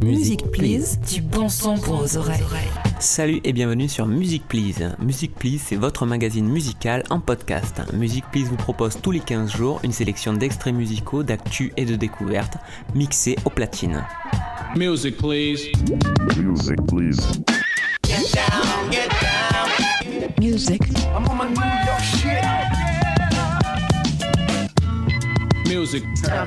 Music Please, du bon son pour vos oreilles. Salut et bienvenue sur Music Please. Music Please, c'est votre magazine musical en podcast. Music Please vous propose tous les 15 jours une sélection d'extraits musicaux, d'actu et de découvertes, mixés aux platines. Music Please. Music Please. Get down, get down. Music. I'm on my New York shit. Music.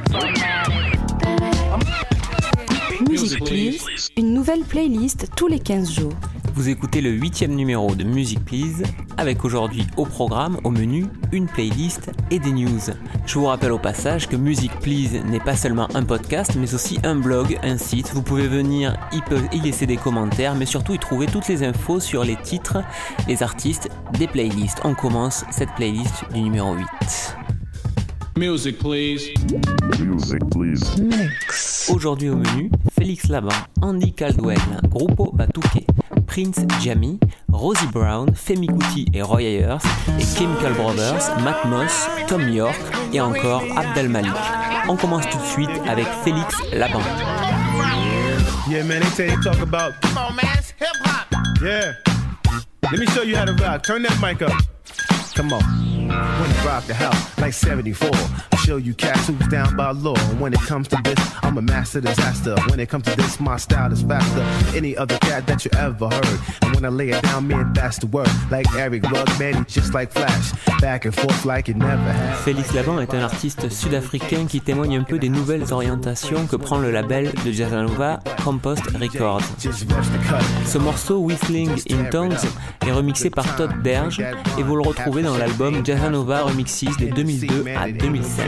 Music Please, une nouvelle playlist tous les 15 jours. Vous écoutez le 8e numéro de Music Please, avec aujourd'hui au programme, au menu, une playlist et des news. Je vous rappelle au passage que Music Please n'est pas seulement un podcast, mais aussi un blog, un site. Vous pouvez venir y laisser des commentaires, mais surtout y trouver toutes les infos sur les titres, les artistes, des playlists. On commence cette playlist du numéro 8. Music Please. Music Please. Mix. Aujourd'hui au menu, Félix Laban, Andy Caldwell, Grupo Batuque, Prince Jammy, Rosie Brown, Femi Kuti et Roy Ayers, et Chemical Brothers, Matt Moss, Tom York et encore Abdel Malik. On commence tout de suite avec Félix Laban. Yeah, man, they talk about. Come on, man, it's hip hop. Yeah. Let me show you how to rock. Turn that mic up. Come on. When I rock the house like 74, I'll show you cats who's down by law. And when it comes to this, I'm a master disaster. When it comes to this, my style is faster. Any other cat that you ever heard. And when I lay it down, man, that's the word. Like Eric Rugman, just like Flash. Back and forth like it never had. Félix Laban est un artiste sud-africain qui témoigne un peu des nouvelles orientations que prend le label de Jazzanova, Compost Records. Ce morceau, Whistling in Tongues, est remixé par Todd Berge et vous le retrouvez dans l'album Jazzanova Remixes de 2002 à 2005.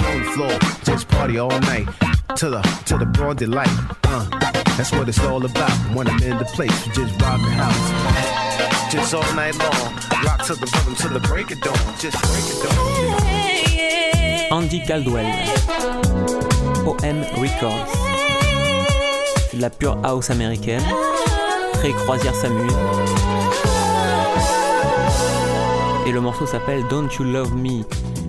To the broad delight. That's what it's all about. When I'm in the place, we just rock the house. Just all night long. Rock to the rhythm, to the break of dawn. Just break it dawn. Andy Caldwell, OM Records. C'est de la pure house américaine, très croisière s'amuse. Et le morceau s'appelle Don't You Love Me.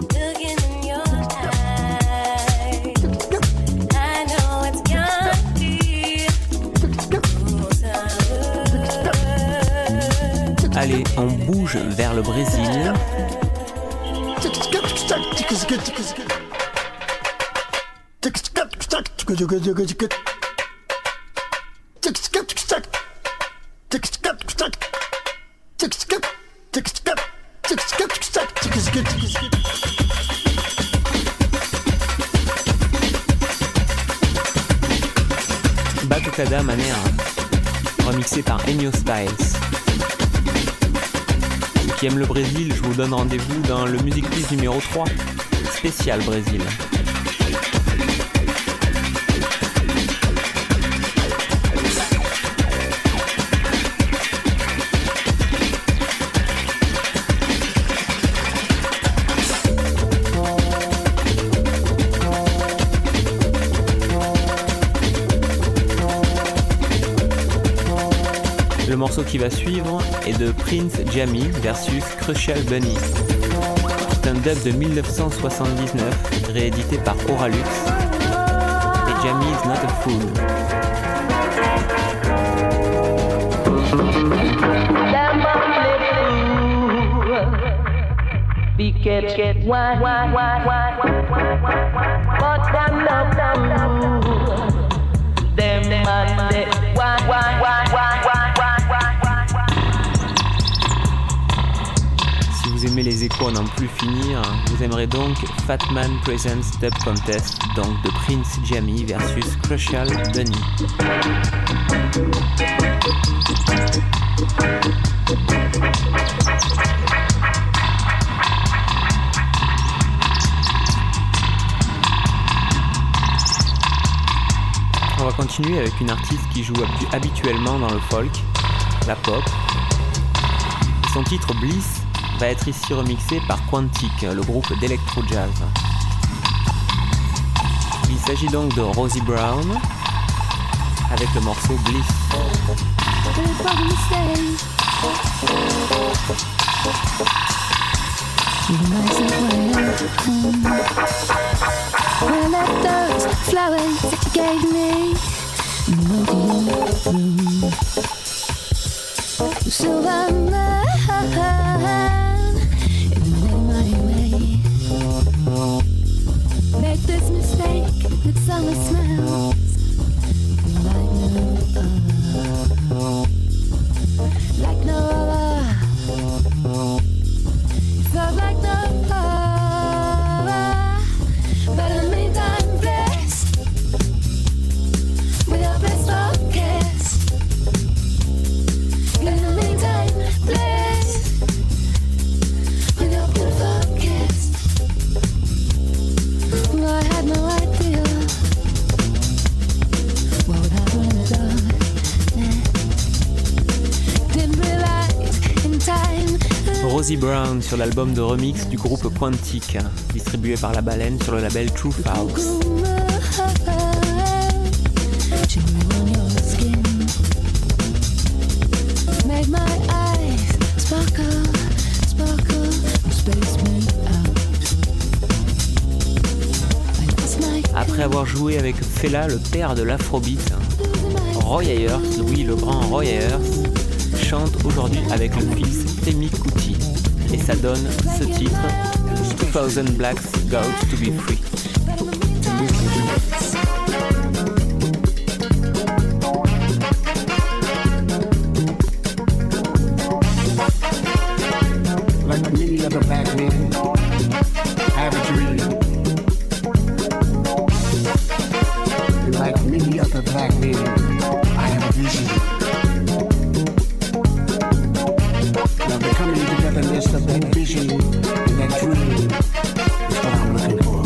Allez, on bouge vers le Brésil. Batucada Manera, remixé par Enio Styles. Ceux qui aiment le Brésil, je vous donne rendez-vous dans le Music Please numéro 3, spécial Brésil. Le morceau qui va suivre est de Prince Jammy versus Crucial Bunny. C'est un dub de 1979 réédité par Auralux et Jammy is not a fool. Si vous aimez les échos à n'en plus finir, vous aimerez donc Fat Man Presents Dub Contest, donc de Prince Jammy versus Crucial Bunny. On va continuer avec une artiste qui joue habituellement dans le folk, la pop. Son titre Bliss va être ici remixé par Quantic, le groupe d'électro-jazz. Il s'agit donc de Rosie Brown avec le morceau Bliss. Well, at those flowers that you gave me, Rosie Brown sur l'album de remix du groupe Quantic, distribué par La Baleine sur le label True House. Après avoir joué avec Fela, le père de l'afrobeat, Roy Ayers, oui, le grand Roy Ayers, chante aujourd'hui avec le fils Femi Kuti. Et ça donne ce titre, 2000 Blacks Got to Be Free. Like many other black men, I have a dream. And like many other black men, I have a vision. Now the coming togetherness of that vision and that dream is what I'm looking for.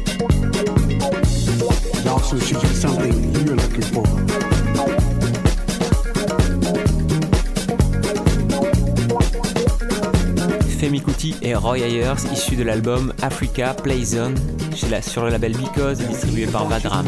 It also should be something you're looking for. Femi Kuti et Roy Ayers, issus de l'album Africa Play Zone, sur le label Because, distribué par Vadram.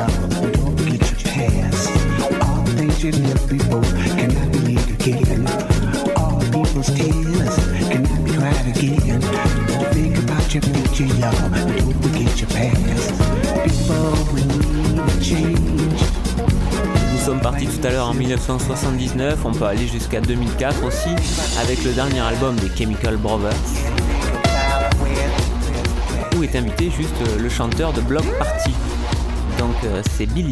Nous sommes partis tout à l'heure en 1979, on peut aller jusqu'à 2004 aussi, avec le dernier album des Chemical Brothers, où est invité juste le chanteur de Bloc Party. Donc c'est Believe.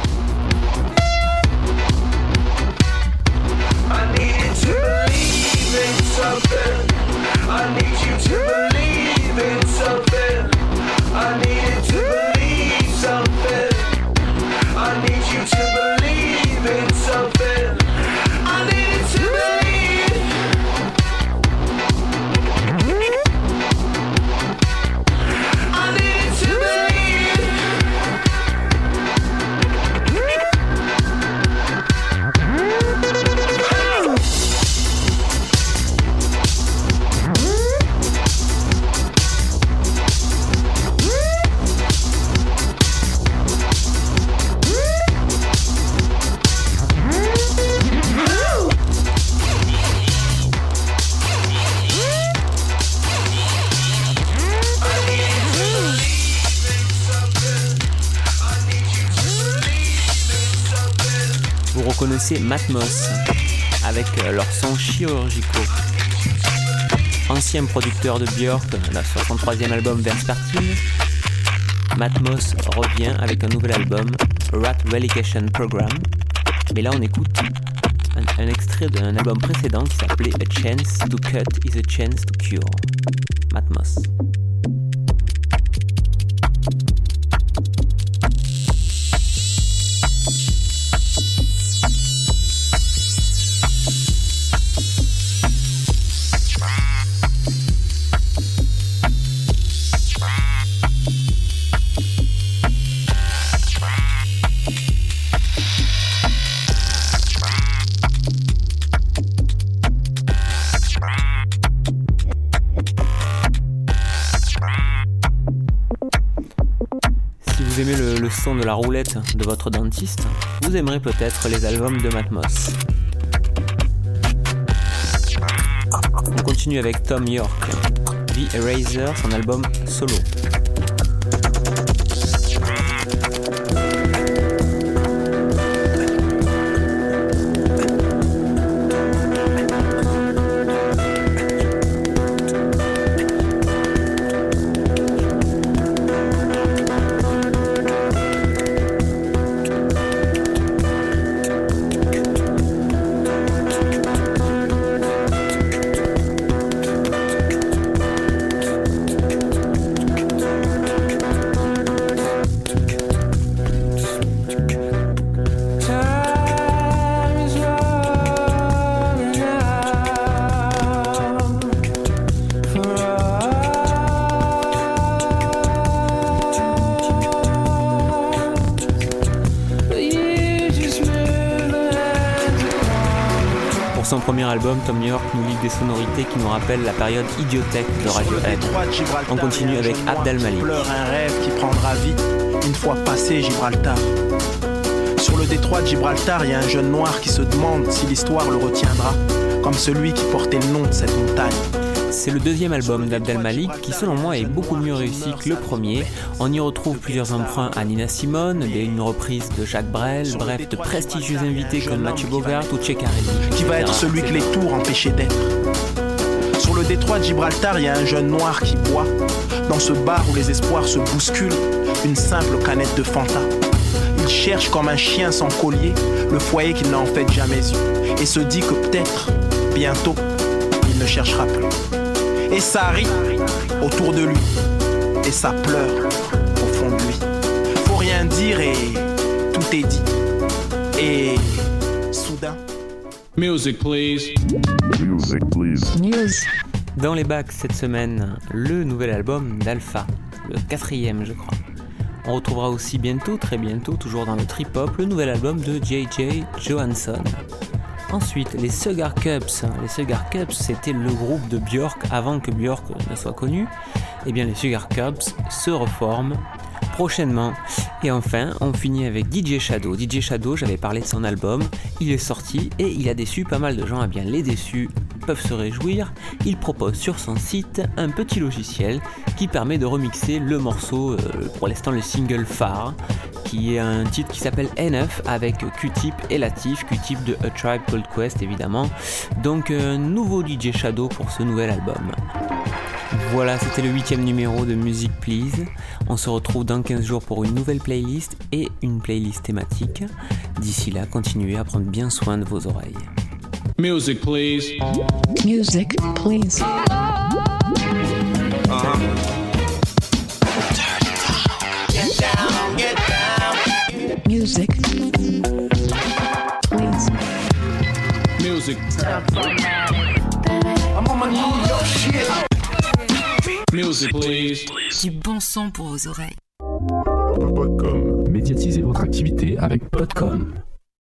Vous reconnaissez Matmos avec leurs sons chirurgicaux. Ancien producteur de Björk sur son 3e album Vespertine, Matmos revient avec un nouvel album, Rat Relegation Program. Mais là on écoute un extrait d'un album précédent qui s'appelait A Chance to Cut is a Chance to Cure. Matmos. Si vous aimez le son de la roulette de votre dentiste, vous aimerez peut-être les albums de Matmos. On continue avec Tom York, The Eraser, son album solo. Pour son premier album, Thom Yorke nous livre des sonorités qui nous rappellent la période idiothèque de Radiohead. On continue avec Abd El-Malik. Pleure un rêve qui prendra vie une fois passé Gibraltar. Sur le détroit de Gibraltar, il y a un jeune noir qui se demande si l'histoire le retiendra, comme celui qui portait le nom de cette montagne. C'est le deuxième album d'Abd El-Malik qui, selon moi, est beaucoup mieux réussi que le premier. On y retrouve plusieurs emprunts à Nina Simone, une reprise de Jacques Brel, bref, de prestigieux invités comme Mathieu Bogart ou Tché Carré. Qui va être celui que les tours empêchaient d'être. Sur le détroit de Gibraltar, il y a un jeune noir qui boit, dans ce bar où les espoirs se bousculent, une simple canette de Fanta. Il cherche comme un chien sans collier le foyer qu'il n'a en fait jamais eu, et se dit que peut-être, bientôt, il ne cherchera plus. Et ça rit autour de lui, et ça pleure au fond de lui. Faut rien dire et tout est dit. Et soudain... Music, please. Music, please. News. Dans les bacs cette semaine, le nouvel album d'Alpha, le 4e je crois. On retrouvera aussi bientôt, très bientôt, toujours dans le trip-hop, le nouvel album de J.J. Johansson. Ensuite, les Sugar Cups. Les Sugar Cups, c'était le groupe de Björk avant que Björk ne soit connu. Eh bien, les Sugar Cups se reforment prochainement. Et enfin, on finit avec DJ Shadow. DJ Shadow, j'avais parlé de son album, il est sorti et il a déçu pas mal de gens. Eh bien, les déçus peuvent se réjouir. Il propose sur son site un petit logiciel qui permet de remixer le morceau, pour l'instant le single phare, qui est un titre qui s'appelle Enough avec Q-Tip et Latif, Q-Tip de A Tribe Called Quest évidemment. Donc nouveau DJ Shadow pour ce nouvel album. Voilà, c'était le 8e numéro de Music Please. On se retrouve dans 15 jours pour une nouvelle playlist et une playlist thématique. D'ici là, continuez à prendre bien soin de vos oreilles. Music, please. Music, please. Get down, get down. Music, please. Music. I'm on my New York shit. Music, please. Du bon son pour vos oreilles. Médiatisez votre activité avec Podcom.